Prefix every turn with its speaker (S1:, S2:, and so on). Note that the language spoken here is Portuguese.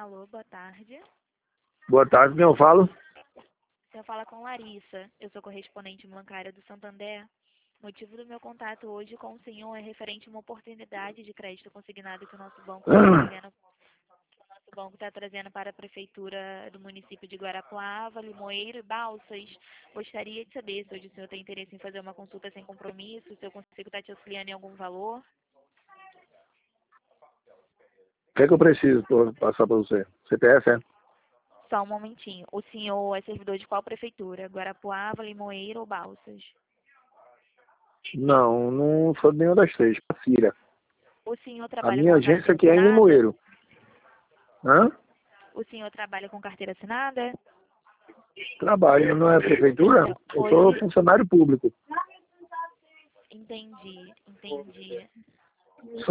S1: Alô, boa tarde.
S2: Boa tarde, quem eu falo?
S1: Você fala com Larissa. Eu sou correspondente bancária do Santander. O motivo do meu contato hoje com o senhor é referente a uma oportunidade de crédito consignado que o nosso banco está trazendo para a prefeitura do município de Guarapuava, Limoeiro e Balsas. Gostaria de saber se hoje o senhor tem interesse em fazer uma consulta sem compromisso, se eu consigo estar te auxiliando em algum valor.
S2: O que é que eu preciso passar para você? CPF, é?
S1: Só um momentinho. O senhor é servidor de qual prefeitura? Guarapuava, Limoeiro ou Balsas?
S2: Não, não sou nenhuma das três. Cira.
S1: O senhor
S2: A
S1: trabalha
S2: minha
S1: com
S2: agência
S1: carteira
S2: aqui é em
S1: assinada?
S2: Limoeiro. Hã?
S1: O senhor trabalha com carteira assinada?
S2: Trabalho, não é prefeitura?
S1: Então,
S2: Eu sou
S1: hoje,
S2: funcionário público.
S1: entendi.